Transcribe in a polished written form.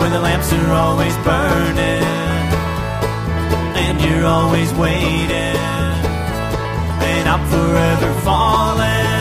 where the lamps are always burning, and you're always waiting, and I'm forever falling